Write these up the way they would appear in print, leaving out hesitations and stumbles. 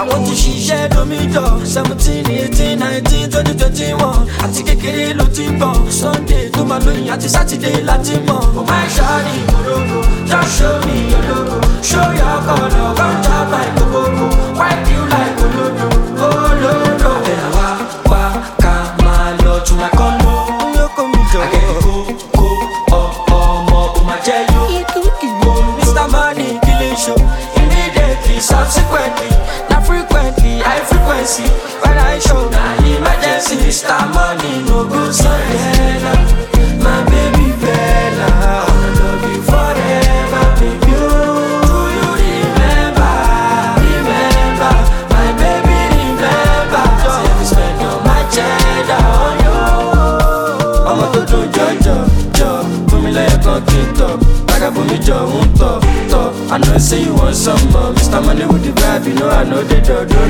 want to ṣiṣẹ́ lómìjọ 17, 18, 19, 20, 21 àti kékeré ló ti bọ̀ Sunday tó máa lóyìn àti Saturday láti mọ̀. Oh my shawty korogo, just show me your logo, show your color, come chop my koboko, wipe you like olodo, olodo. Ẹ̀yà wá ká máa lọ to my condo, yókò mi jọ. Akẹ́kẹ́ kó ọmọ kò máa jẹ́ yó. Mr. Money killing show, immediately, subsequently, not frequently, high frequency. When I show, nah emergency. Mr. Money no go Sandela, my baby Bella. I wanna love you forever, baby. Do you remember? Remember, my baby remember. Say we spend all my cheddar on you. I'ma do jo, put me like a conquistador. Vagabond jo, talk. I know say you want some more. Mr. Money with the vibe, you know I know the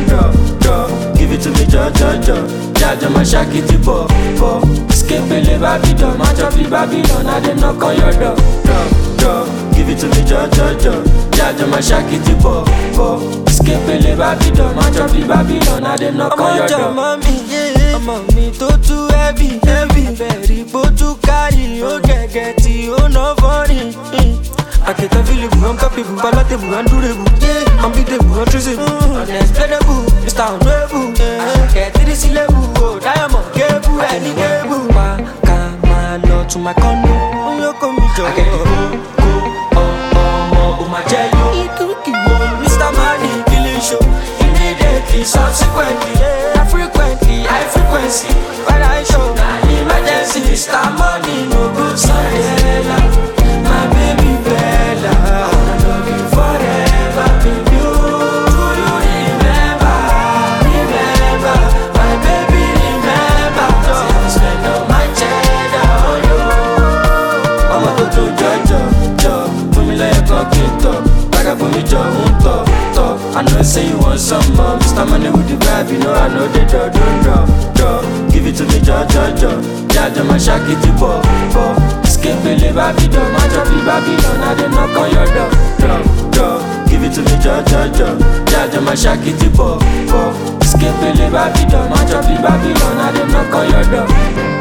do. Give it to me, jo. Jaja my shaki ti po. Escape le Babylon, match up the Babylon. I dem knock on your door. Give it to me, jo. Jaja my shaki ti po. Escape le Babylon, match up the Babylon. I dem knock on your door. Ọmọ mi tó too heavy. Bẹ̀rì bó tún kárí, ó gẹ̀gẹ̀ tí ó ná fọ́rin. I can't available, I'm capable, palatable, undurable. Yeah, unbeatable, untraceable, unexplainable, Mr. Honorable. Get to this level, oh, diamond, cable, any cable. Come on, to my condo, you come with your. I can't go, my jelly. Mr. Money, killing show, immediately, subsequently, not frequently, high frequency. When I show, nah emergency, Mr. Money, no good Sandela, my baby Bella. I wanna love you forever, baby. Do you remember? Remember, my baby remember. Say I spend all my cheddar on you. I'ma do jo, put me like a conquistador. Vagabond jo, talk. I know say you want some more. Mr. Money with the vibe, you know I know the do. Give it to me, jo. Jaja my shaki ti po. Escape le Babylon, match up the Babylon. I dem knock on your door. Give it to me, jo. Jaja my shaki ti po. Escape le Babylon, match up the Babylon. I dem knock on your door.